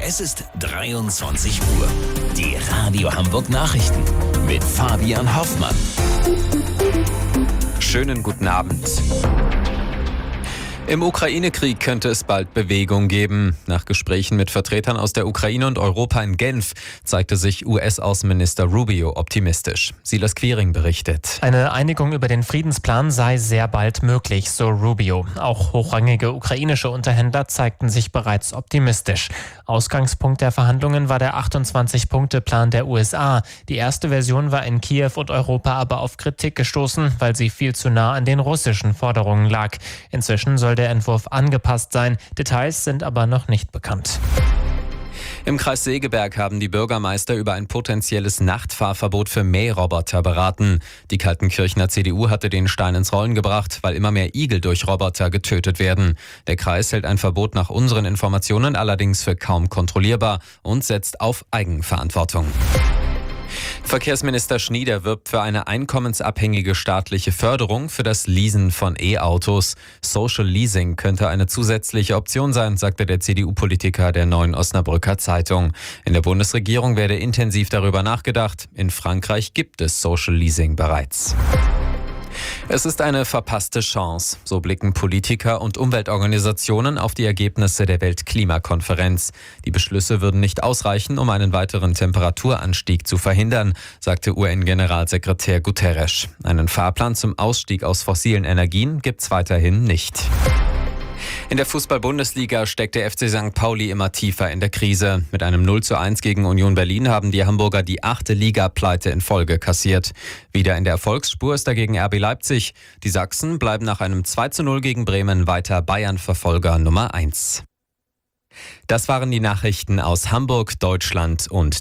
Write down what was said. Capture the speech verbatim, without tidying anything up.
Es ist dreiundzwanzig Uhr. Die Radio Hamburg Nachrichten mit Fabian Hoffmann. Schönen guten Abend. Im Ukraine-Krieg könnte es bald Bewegung geben. Nach Gesprächen mit Vertretern aus der Ukraine und Europa in Genf zeigte sich U S-Außenminister Rubio optimistisch. Silas Quiring berichtet. Eine Einigung über den Friedensplan sei sehr bald möglich, so Rubio. Auch hochrangige ukrainische Unterhändler zeigten sich bereits optimistisch. Ausgangspunkt der Verhandlungen war der achtundzwanzig-Punkte-Plan der U S A. Die erste Version war in Kiew und Europa aber auf Kritik gestoßen, weil sie viel zu nah an den russischen Forderungen lag. Inzwischen soll der Entwurf angepasst sein. Details sind aber noch nicht bekannt. Im Kreis Segeberg haben die Bürgermeister über ein potenzielles Nachtfahrverbot für Mähroboter beraten. Die Kaltenkirchener C D U hatte den Stein ins Rollen gebracht, weil immer mehr Igel durch Roboter getötet werden. Der Kreis hält ein Verbot nach unseren Informationen allerdings für kaum kontrollierbar und setzt auf Eigenverantwortung. Verkehrsminister Schnieder wirbt für eine einkommensabhängige staatliche Förderung für das Leasen von E-Autos. Social Leasing könnte eine zusätzliche Option sein, sagte der C D U-Politiker der Neuen Osnabrücker Zeitung. In der Bundesregierung werde intensiv darüber nachgedacht. In Frankreich gibt es Social Leasing bereits. Es ist eine verpasste Chance. So blicken Politiker und Umweltorganisationen auf die Ergebnisse der Weltklimakonferenz. Die Beschlüsse würden nicht ausreichen, um einen weiteren Temperaturanstieg zu verhindern, sagte U N-Generalsekretär Guterres. Einen Fahrplan zum Ausstieg aus fossilen Energien gibt's weiterhin nicht. In der Fußball-Bundesliga steckt der F C Sankt Pauli immer tiefer in der Krise. Mit einem null zu eins gegen Union Berlin haben die Hamburger die achte Liga-Pleite in Folge kassiert. Wieder in der Erfolgsspur ist dagegen R B Leipzig. Die Sachsen bleiben nach einem zwei zu null gegen Bremen weiter Bayern-Verfolger Nummer eins. Das waren die Nachrichten aus Hamburg, Deutschland und